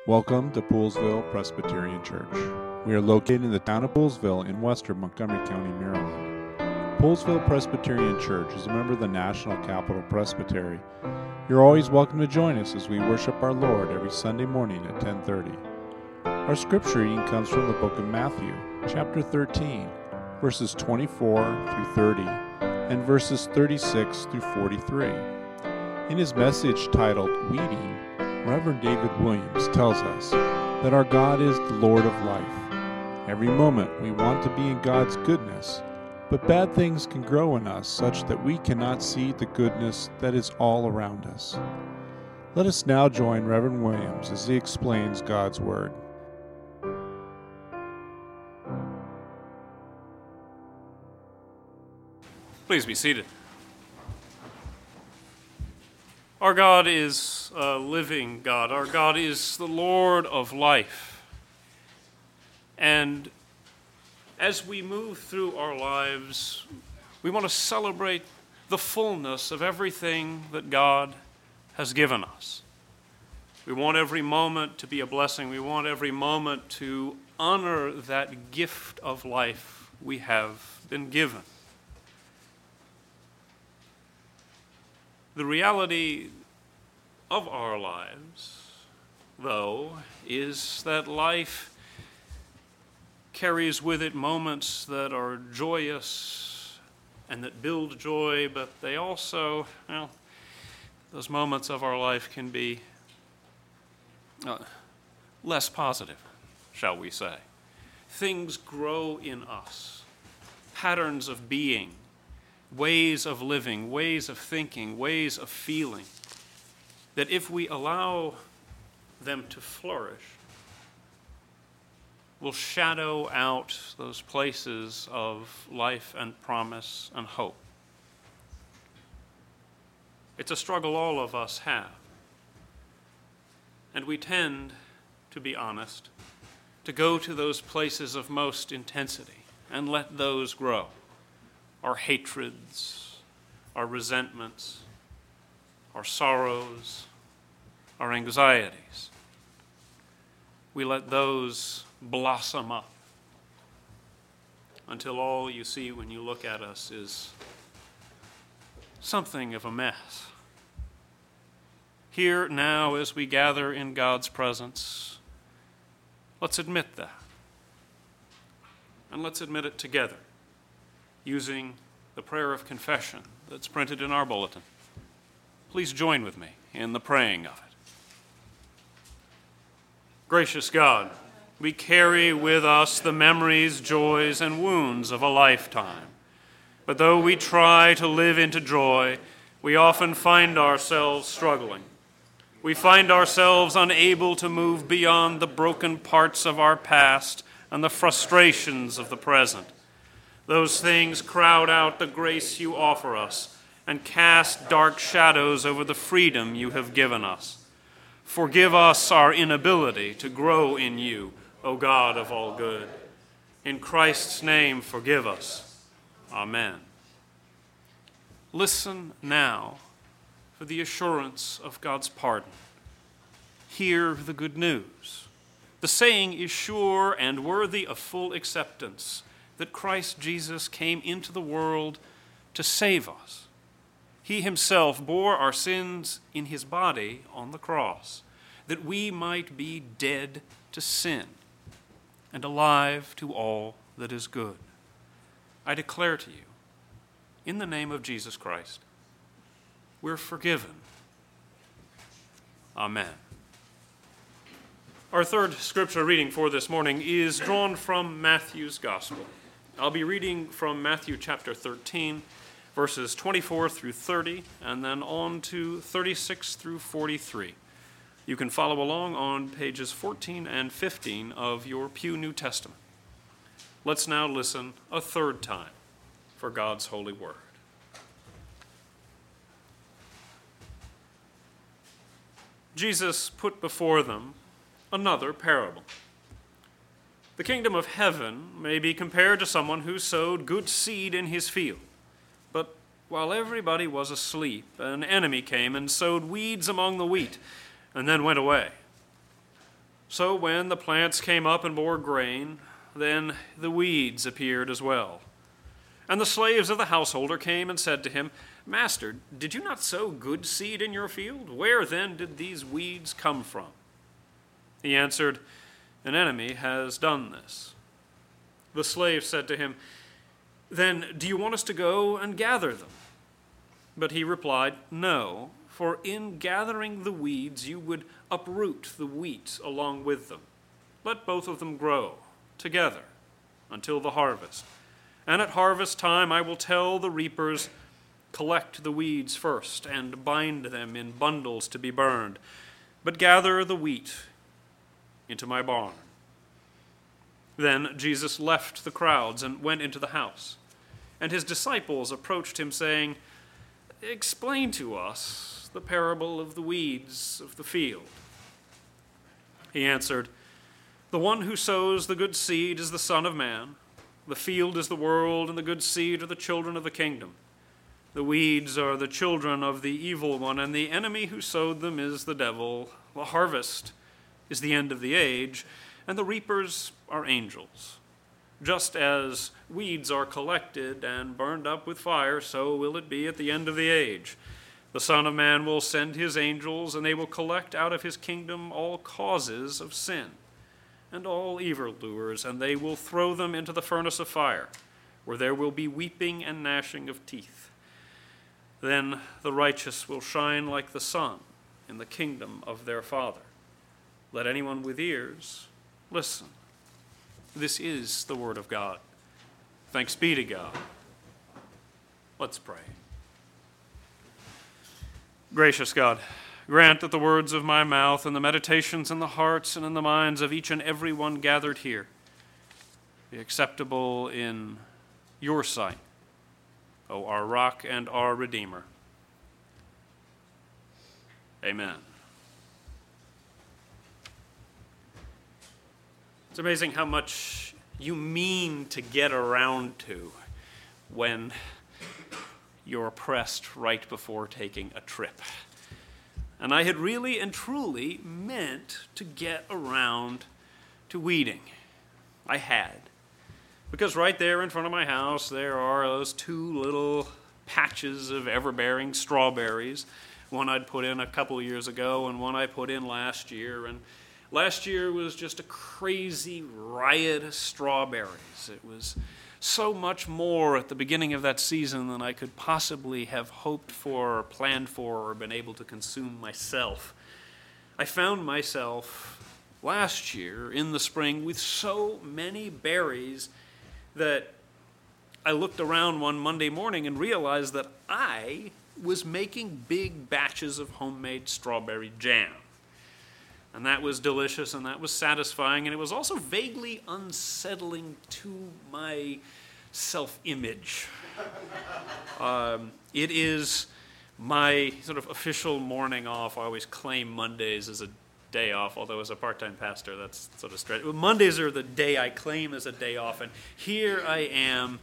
Welcome to Poolesville Presbyterian Church. We are located in the town of Poolesville in western Montgomery County, Maryland. Poolesville Presbyterian Church is a member of the National Capital Presbytery. You're always welcome to join us as we worship our Lord every Sunday morning at 10:30. Our scripture reading comes from the book of Matthew, chapter 13, verses 24 through 30, and verses 36 through 43. In his message titled Weeding, Reverend David Williams tells us that our God is the Lord of life. Every moment we want to be in God's goodness, but bad things can grow in us such that we cannot see the goodness that is all around us. Let us now join Reverend Williams as he explains God's Word. Please be seated. Our God is a living God. Our God is the Lord of life. And as we move through our lives, we want to celebrate the fullness of everything that God has given us. We want every moment to be a blessing. We want every moment to honor that gift of life we have been given. The reality of our lives, though, is that life carries with it moments that are joyous and that build joy, but they also, those moments of our life can be less positive, shall we say. Things grow in us, patterns of being, ways of living, ways of thinking, ways of feeling, that if we allow them to flourish, will shadow out those places of life and promise and hope. It's a struggle all of us have. And we tend, to be honest, to go to those places of most intensity and let those grow. Our hatreds, our resentments, our sorrows, our anxieties. We let those blossom up until all you see when you look at us is something of a mess. Here now, as we gather in God's presence, let's admit that. And let's admit it together, using the prayer of confession that's printed in our bulletin. Please join with me in the praying of it. Gracious God, we carry with us the memories, joys, and wounds of a lifetime. But though we try to live into joy, we often find ourselves struggling. We find ourselves unable to move beyond the broken parts of our past and the frustrations of the present. Those things crowd out the grace you offer us and cast dark shadows over the freedom you have given us. Forgive us our inability to grow in you, O God of all good. In Christ's name, forgive us. Amen. Listen now for the assurance of God's pardon. Hear the good news. The saying is sure and worthy of full acceptance, that Christ Jesus came into the world to save us. He himself bore our sins in his body on the cross, that we might be dead to sin and alive to all that is good. I declare to you, in the name of Jesus Christ, we're forgiven. Amen. Our third scripture reading for this morning is drawn from Matthew's Gospel. I'll be reading from Matthew chapter 13, verses 24 through 30, and then on to 36 through 43. You can follow along on pages 14 and 15 of your Pew New Testament. Let's now listen a third time for God's holy word. Jesus put before them another parable. The kingdom of heaven may be compared to someone who sowed good seed in his field. But while everybody was asleep, an enemy came and sowed weeds among the wheat and then went away. So when the plants came up and bore grain, then the weeds appeared as well. And the slaves of the householder came and said to him, Master, did you not sow good seed in your field? Where then did these weeds come from? He answered, An enemy has done this. The slave said to him, Then do you want us to go and gather them? But he replied, No, for in gathering the weeds you would uproot the wheat along with them. Let both of them grow together until the harvest. And at harvest time I will tell the reapers, Collect the weeds first and bind them in bundles to be burned, but gather the wheat into my barn. Then Jesus left the crowds and went into the house. And his disciples approached him, saying, Explain to us the parable of the weeds of the field. He answered, The one who sows the good seed is the Son of Man. The field is the world, and the good seed are the children of the kingdom. The weeds are the children of the evil one, and the enemy who sowed them is the devil. The harvest is the end of the age, and the reapers are angels. Just as weeds are collected and burned up with fire, so will it be at the end of the age. The Son of Man will send his angels, and they will collect out of his kingdom all causes of sin and all evildoers, and they will throw them into the furnace of fire, where there will be weeping and gnashing of teeth. Then the righteous will shine like the sun in the kingdom of their Father. Let anyone with ears listen. This is the word of God. Thanks be to God. Let's pray. Gracious God, grant that the words of my mouth and the meditations in the hearts and in the minds of each and every one gathered here be acceptable in your sight, O our rock and our Redeemer. Amen. It's amazing how much you mean to get around to when you're pressed right before taking a trip. And I had really and truly meant to get around to weeding. I had. Because right there in front of my house, there are those two little patches of ever-bearing strawberries. One I'd put in a couple of years ago and one I put in last year. And last year was just a crazy riot of strawberries. It was so much more at the beginning of that season than I could possibly have hoped for or planned for or been able to consume myself. I found myself last year in the spring with so many berries that I looked around one Monday morning and realized that I was making big batches of homemade strawberry jam. And that was delicious, and that was satisfying, and it was also vaguely unsettling to my self-image. It is my sort of official morning off. I always claim Mondays as a day off, although as a part-time pastor, that's sort of strange. Mondays are the day I claim as a day off, and here I am,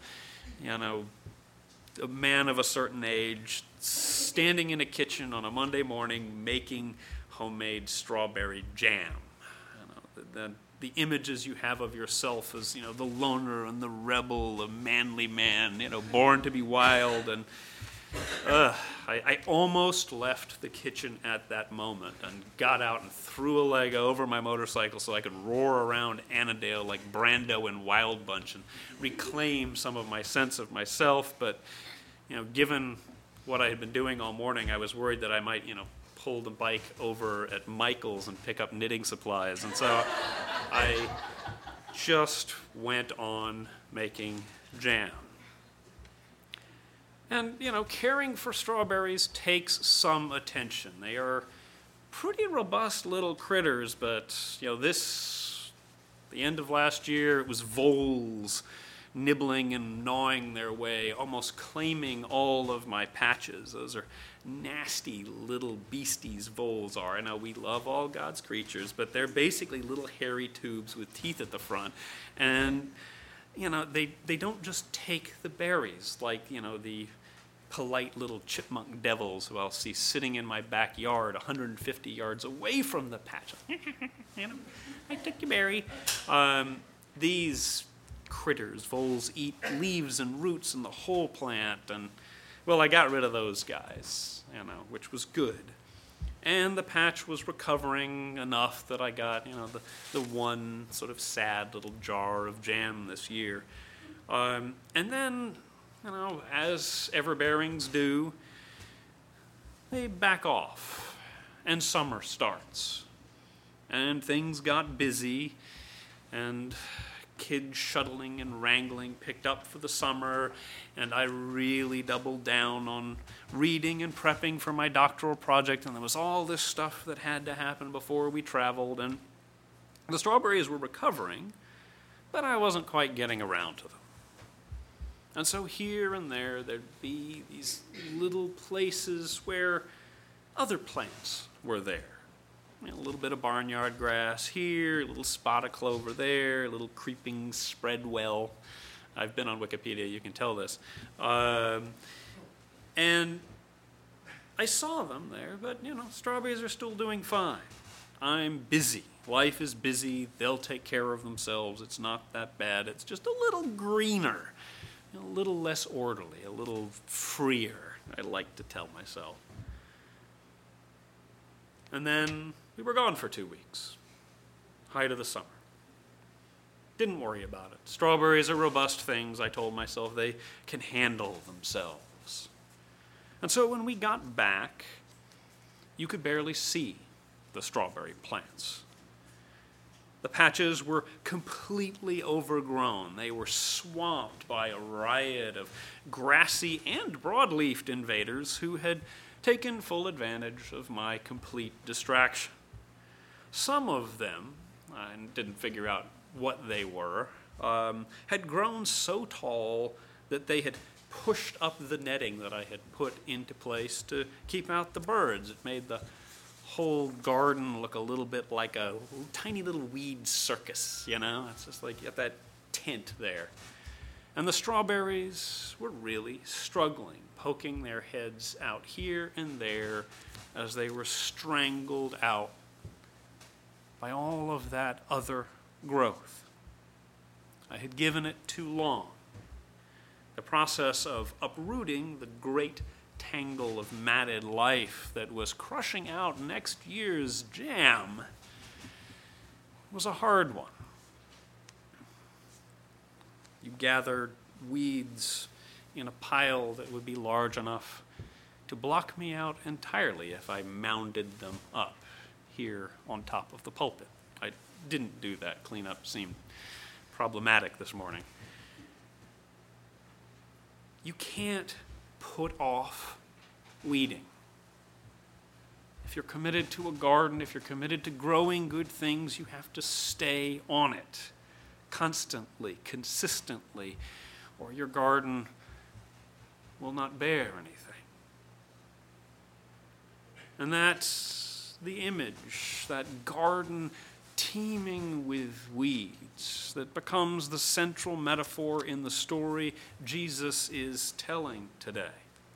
a man of a certain age, standing in a kitchen on a Monday morning making homemade strawberry jam. The images you have of yourself as, the loner and the rebel, the manly man, born to be wild. And I almost left the kitchen at that moment and got out and threw a leg over my motorcycle so I could roar around Annandale like Brando in Wild Bunch and reclaim some of my sense of myself. But, given what I had been doing all morning, I was worried that I might, pull the bike over at Michael's and pick up knitting supplies. And so I just went on making jam. And, caring for strawberries takes some attention. They are pretty robust little critters, but, the end of last year, it was voles nibbling and gnawing their way, almost claiming all of my patches. Those are nasty little beasties, voles are. I know we love all God's creatures, but they're basically little hairy tubes with teeth at the front. And, they don't just take the berries like, the polite little chipmunk devils who I'll see sitting in my backyard 150 yards away from the patch. I took your berry. These critters, voles, eat leaves and roots and the whole plant, and, well, I got rid of those guys, which was good. And the patch was recovering enough that I got, the one sort of sad little jar of jam this year. And then, as everbearings do, they back off, and summer starts. And things got busy, and kids shuttling and wrangling picked up for the summer, and I really doubled down on reading and prepping for my doctoral project, and there was all this stuff that had to happen before we traveled, and the strawberries were recovering, but I wasn't quite getting around to them. And so here and there, there'd be these little places where other plants were there. A little bit of barnyard grass here, a little spot of clover there, a little creeping spreadwell. I've been on Wikipedia, you can tell this. And I saw them there, but, strawberries are still doing fine. I'm busy. Life is busy. They'll take care of themselves. It's not that bad. It's just a little greener, a little less orderly, a little freer, I like to tell myself. And then we were gone for 2 weeks, height of the summer. Didn't worry about it. Strawberries are robust things, I told myself. They can handle themselves. And so when we got back, you could barely see the strawberry plants. The patches were completely overgrown. They were swamped by a riot of grassy and broad-leafed invaders who had taken full advantage of my complete distraction. Some of them, I didn't figure out what they were, had grown so tall that they had pushed up the netting that I had put into place to keep out the birds. It made the whole garden look a little bit like a tiny little weed circus, It's just like you got that tent there. And the strawberries were really struggling, poking their heads out here and there as they were strangled out by all of that other growth. I had given it too long. The process of uprooting the great tangle of matted life that was crushing out next year's jam was a hard one. You gathered weeds in a pile that would be large enough to block me out entirely if I mounded them up here on top of the pulpit. I didn't do that. Cleanup seemed problematic this morning. You can't put off weeding. If you're committed to a garden, if you're committed to growing good things, you have to stay on it constantly, consistently, or your garden will not bear anything. And that's the image, that garden teeming with weeds that becomes the central metaphor in the story Jesus is telling today.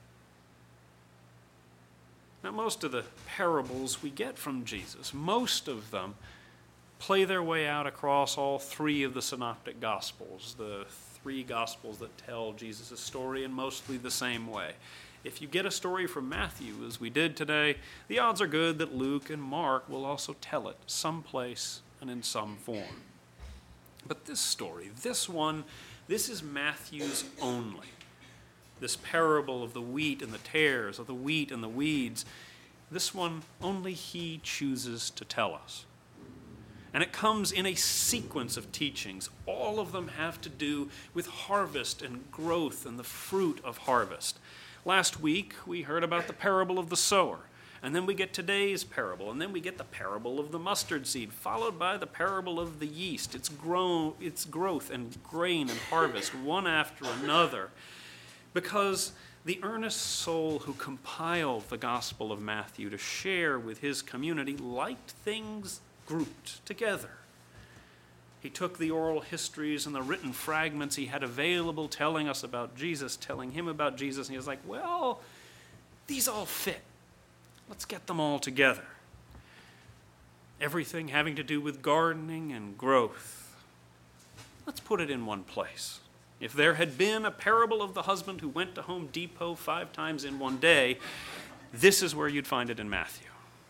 Now, most of the parables we get from Jesus, most of them play their way out across all three of the synoptic gospels, the three gospels that tell Jesus' story in mostly the same way. If you get a story from Matthew, as we did today, the odds are good that Luke and Mark will also tell it someplace and in some form. But this story, this is Matthew's only. This parable of the wheat and the tares, of the wheat and the weeds, this one only he chooses to tell us. And it comes in a sequence of teachings. All of them have to do with harvest and growth and the fruit of harvest. Last week, we heard about the parable of the sower. And then we get today's parable. And then we get the parable of the mustard seed, followed by the parable of the yeast, its growth and grain and harvest, one after another. Because the earnest soul who compiled the Gospel of Matthew to share with his community liked things grouped together. He took the oral histories and the written fragments he had available telling us about Jesus, telling him about Jesus, and he was like, well, these all fit. Let's get them all together. Everything having to do with gardening and growth. Let's put it in one place. If there had been a parable of the husband who went to Home Depot 5 times in one day, this is where you'd find it in Matthew.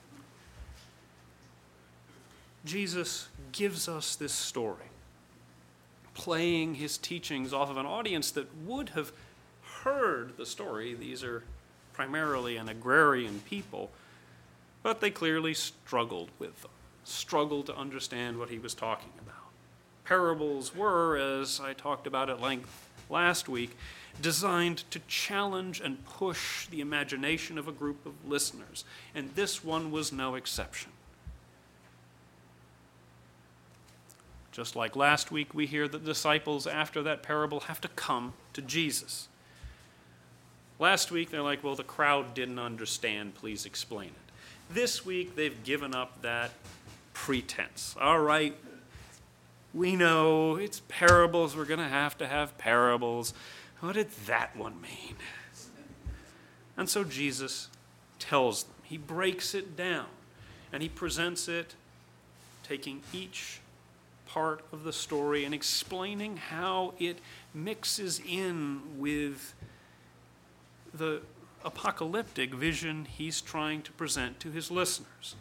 Jesus gives us this story, playing his teachings off of an audience that would have heard the story. These are primarily an agrarian people, but they clearly struggled with them, struggled to understand what he was talking about. Parables were, as I talked about at length last week, designed to challenge and push the imagination of a group of listeners, and this one was no exception. Just like last week, we hear that the disciples after that parable have to come to Jesus. Last week, they're like, well, the crowd didn't understand, please explain it. This week, they've given up that pretense. All right, we know it's parables, we're going to have parables. What did that one mean? And so Jesus tells them. He breaks it down, and he presents it, taking each part of the story and explaining how it mixes in with the apocalyptic vision he's trying to present to his listeners.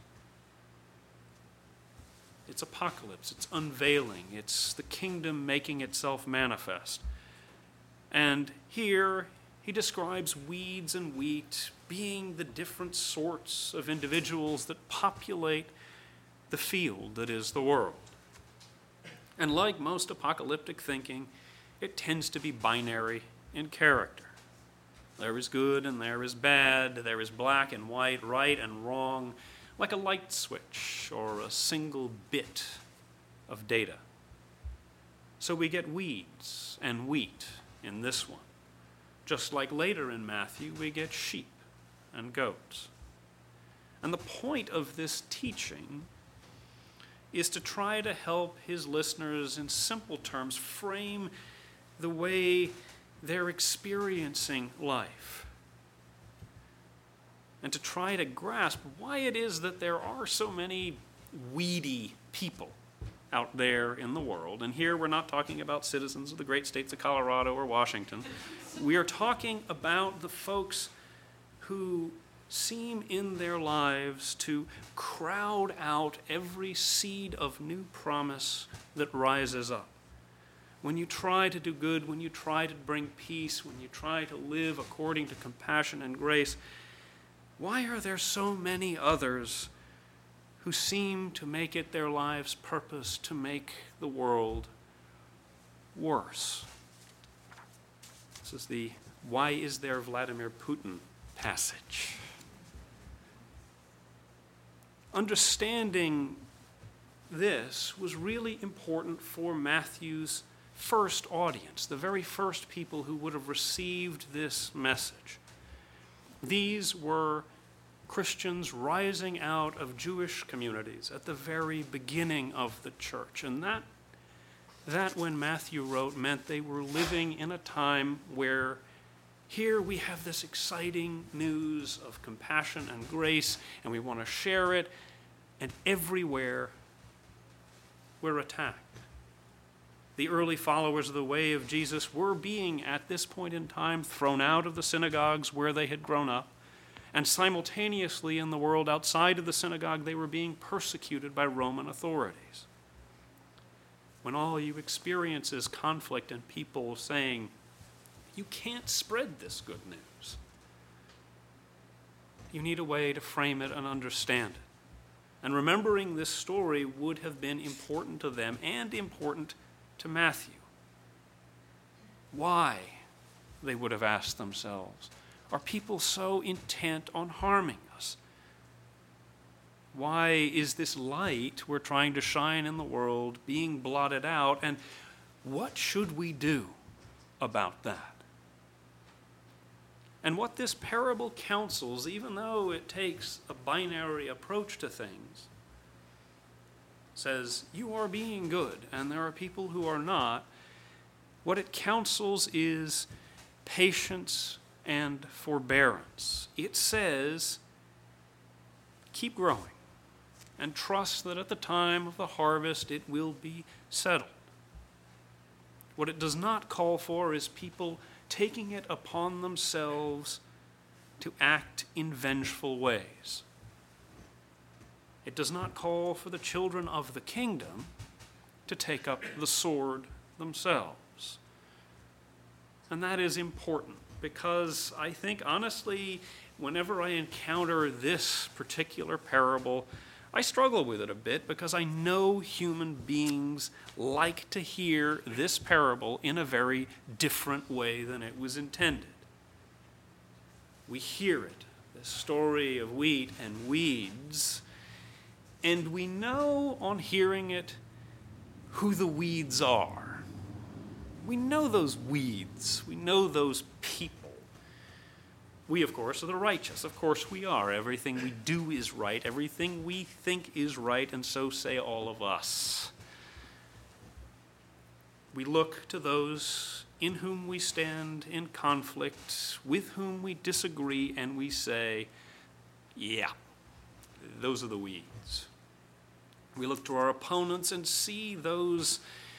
It's apocalypse, it's unveiling, it's the kingdom making itself manifest. And here he describes weeds and wheat being the different sorts of individuals that populate the field that is the world. And like most apocalyptic thinking, it tends to be binary in character. There is good and there is bad, there is black and white, right and wrong, like a light switch or a single bit of data. So we get weeds and wheat in this one. Just like later in Matthew, we get sheep and goats. And the point of this teaching is to try to help his listeners in simple terms frame the way they're experiencing life, and to try to grasp why it is that there are so many weedy people out there in the world. And here we're not talking about citizens of the great states of Colorado or Washington. We are talking about the folks who seem in their lives to crowd out every seed of new promise that rises up. When you try to do good, when you try to bring peace, when you try to live according to compassion and grace, why are there so many others who seem to make it their life's purpose to make the world worse? This is the "Why is there Vladimir Putin" passage. Understanding this was really important for Matthew's first audience, the very first people who would have received this message. These were Christians rising out of Jewish communities at the very beginning of the church. And that when Matthew wrote, meant they were living in a time where here we have this exciting news of compassion and grace, and we want to share it, and everywhere we're attacked. The early followers of the way of Jesus were being, at this point in time, thrown out of the synagogues where they had grown up, and simultaneously in the world outside of the synagogue, they were being persecuted by Roman authorities. When all you experience is conflict and people saying, you can't spread this good news, you need a way to frame it and understand it. And remembering this story would have been important to them and important to Matthew. Why, they would have asked themselves, are people so intent on harming us? Why is this light we're trying to shine in the world being blotted out? And what should we do about that? And what this parable counsels, even though it takes a binary approach to things, says you are being good and there are people who are not, what it counsels is patience and forbearance. It says, keep growing and trust that at the time of the harvest it will be settled. What it does not call for is people taking it upon themselves to act in vengeful ways. It does not call for the children of the kingdom to take up the sword themselves. And that is important because I think, honestly, whenever I encounter this particular parable, I struggle with it a bit because I know human beings like to hear this parable in a very different way than it was intended. We hear it, the story of wheat and weeds, and we know on hearing it who the weeds are. We know those weeds. We know those people. We, of course, are the righteous. Of course we are. Everything we do is right. Everything we think is right, and so say all of us. We look to those in whom we stand in conflict, with whom we disagree, and we say, yeah, those are the weeds. We look to our opponents and see those,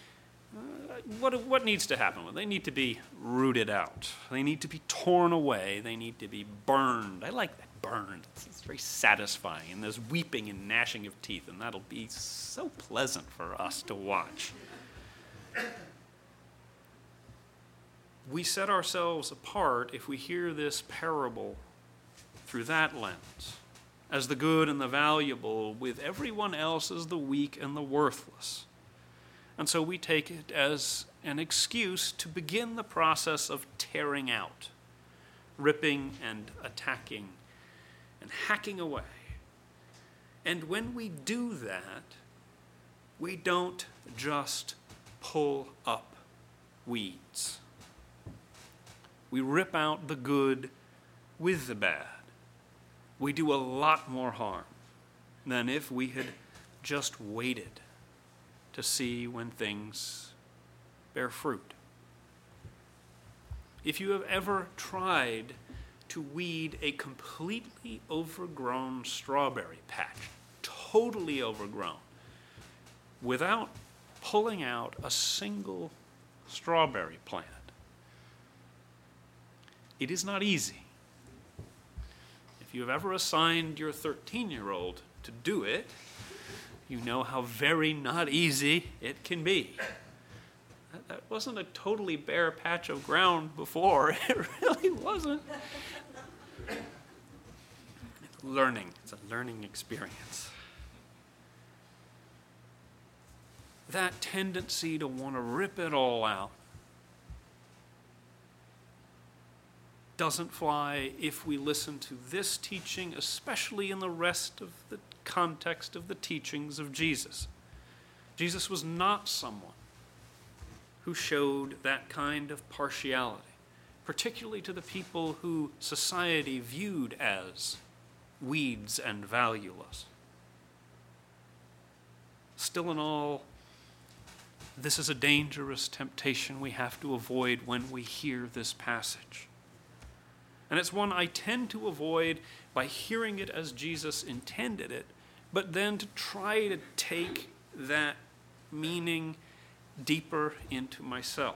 what needs to happen? Well, they need to be rooted out. They need to be torn away. They need to be burned. I like that, burned. It's very satisfying. And there's weeping and gnashing of teeth, and that'll be so pleasant for us to watch. We set ourselves apart if we hear this parable through that lens, as the good and the valuable, with everyone else as the weak and the worthless. And so we take it as an excuse to begin the process of tearing out, ripping and attacking and hacking away. And when we do that, we don't just pull up weeds. We rip out the good with the bad. We do a lot more harm than if we had just waited to see when things bear fruit. If you have ever tried to weed a completely overgrown strawberry patch, totally overgrown, without pulling out a single strawberry plant, it is not easy. If you have ever assigned your 13-year-old to do it, you know how very not easy it can be. That wasn't a totally bare patch of ground before. It really wasn't. Learning. It's a learning experience. That tendency to want to rip it all out doesn't fly if we listen to this teaching, especially in the rest of the context of the teachings of Jesus. Jesus was not someone who showed that kind of partiality, particularly to the people who society viewed as weeds and valueless. Still in all, this is a dangerous temptation we have to avoid when we hear this passage. And it's one I tend to avoid by hearing it as Jesus intended it, but then to try to take that meaning deeper into myself.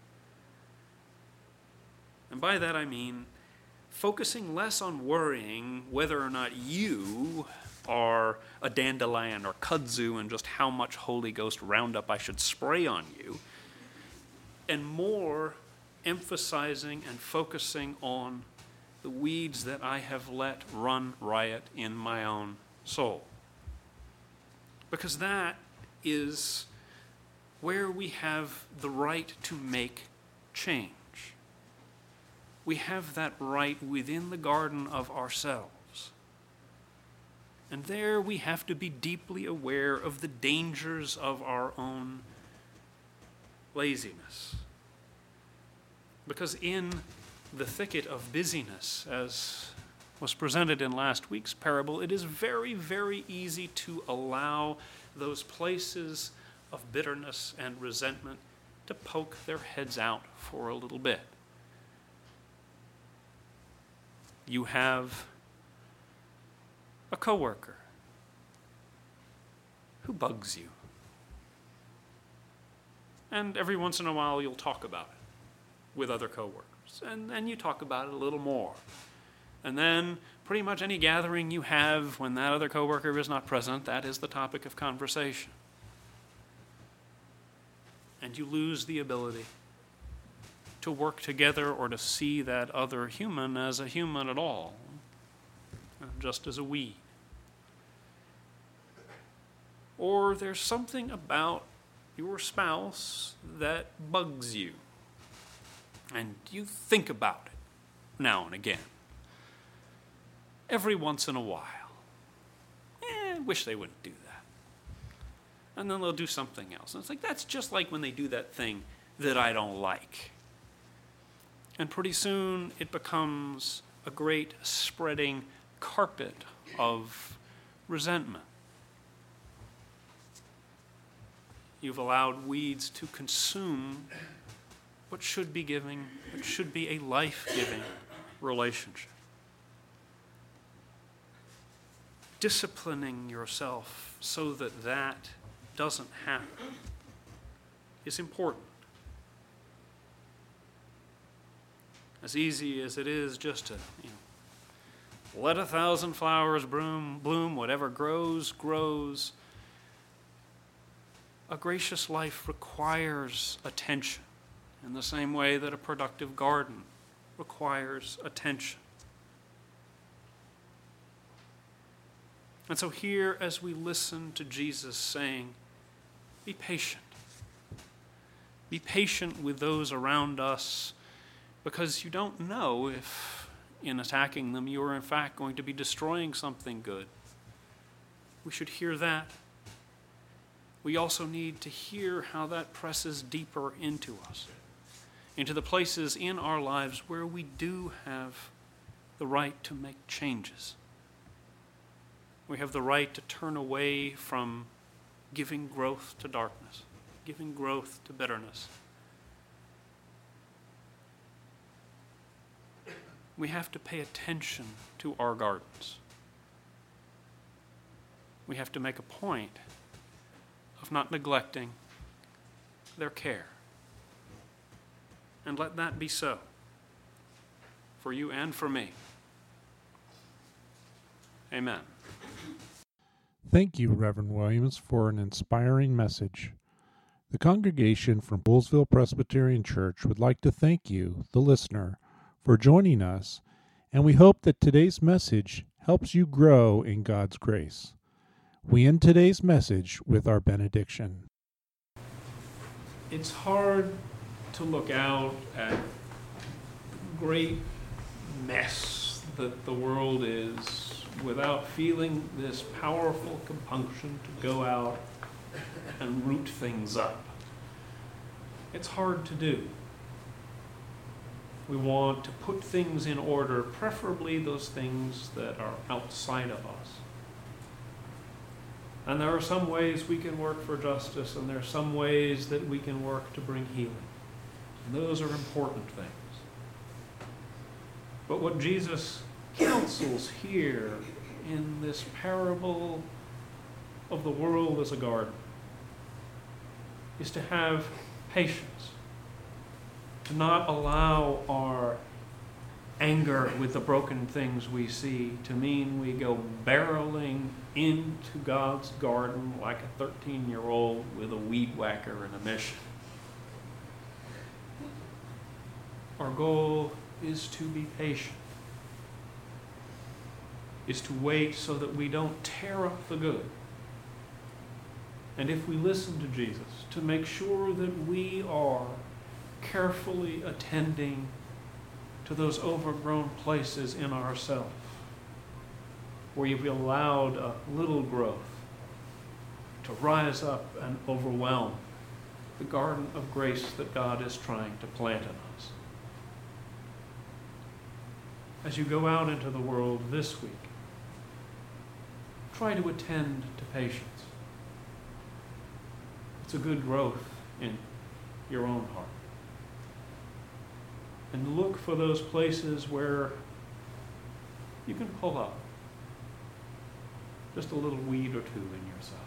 And by that I mean focusing less on worrying whether or not you are a dandelion or kudzu and just how much Holy Ghost Roundup I should spray on you, and more emphasizing and focusing on the weeds that I have let run riot in my own soul. Because that is where we have the right to make change. We have that right within the garden of ourselves. And there we have to be deeply aware of the dangers of our own laziness. Because in the thicket of busyness, as was presented in last week's parable, it is very, very easy to allow those places of bitterness and resentment to poke their heads out for a little bit. You have a coworker who bugs you. And every once in a while you'll talk about it with other coworkers. And then you talk about it a little more. And then pretty much any gathering you have when that other coworker is not present, that is the topic of conversation. And you lose the ability to work together or to see that other human as a human at all, just as a weed. Or there's something about your spouse that bugs you, and you think about it now and again. Every once in a while. I wish they wouldn't do that. And then they'll do something else. And it's like, that's just like when they do that thing that I don't like. And pretty soon it becomes a great spreading carpet of resentment. You've allowed weeds to consume what should be a life-giving relationship. Disciplining yourself so that that doesn't happen is important. As easy as it is just to, let 1,000 flowers bloom, whatever grows, grows. A gracious life requires attention in the same way that a productive garden requires attention. And so here, as we listen to Jesus saying, be patient. Be patient with those around us, because you don't know if in attacking them you are in fact going to be destroying something good. We should hear that. We also need to hear how that presses deeper into us, into the places in our lives where we do have the right to make changes. We have the right to turn away from giving growth to darkness, giving growth to bitterness. We have to pay attention to our gardens. We have to make a point of not neglecting their care. And let that be so for you and for me. Amen. Thank you, Reverend Williams, for an inspiring message. The congregation from Poolesville Presbyterian Church would like to thank you, the listener, for joining us, and we hope that today's message helps you grow in God's grace. We end today's message with our benediction. It's hard to look out at the great mess that the world is without feeling this powerful compunction to go out and root things up. It's hard to do. We want to put things in order, preferably those things that are outside of us. And there are some ways we can work for justice, and there are some ways that we can work to bring healing. And those are important things. But what Jesus counsels here in this parable of the world as a garden is to have patience, to not allow our anger with the broken things we see to mean we go barreling into God's garden like a 13-year-old with a weed whacker and a mission. Our goal is to be patient, is to wait so that we don't tear up the good. And if we listen to Jesus, to make sure that we are carefully attending to those overgrown places in ourselves where you've allowed a little growth to rise up and overwhelm the garden of grace that God is trying to plant in us. As you go out into the world this week, try to attend to patience. It's a good growth in your own heart. And look for those places where you can pull up just a little weed or two in yourself.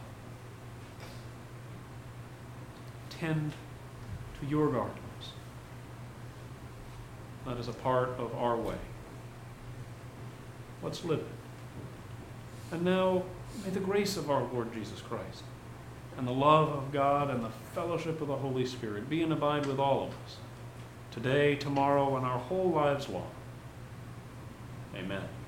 Tend to your gardens. That is a part of our way. Let's live it. And now, may the grace of our Lord Jesus Christ and the love of God and the fellowship of the Holy Spirit be and abide with all of us, today, tomorrow, and our whole lives long. Amen.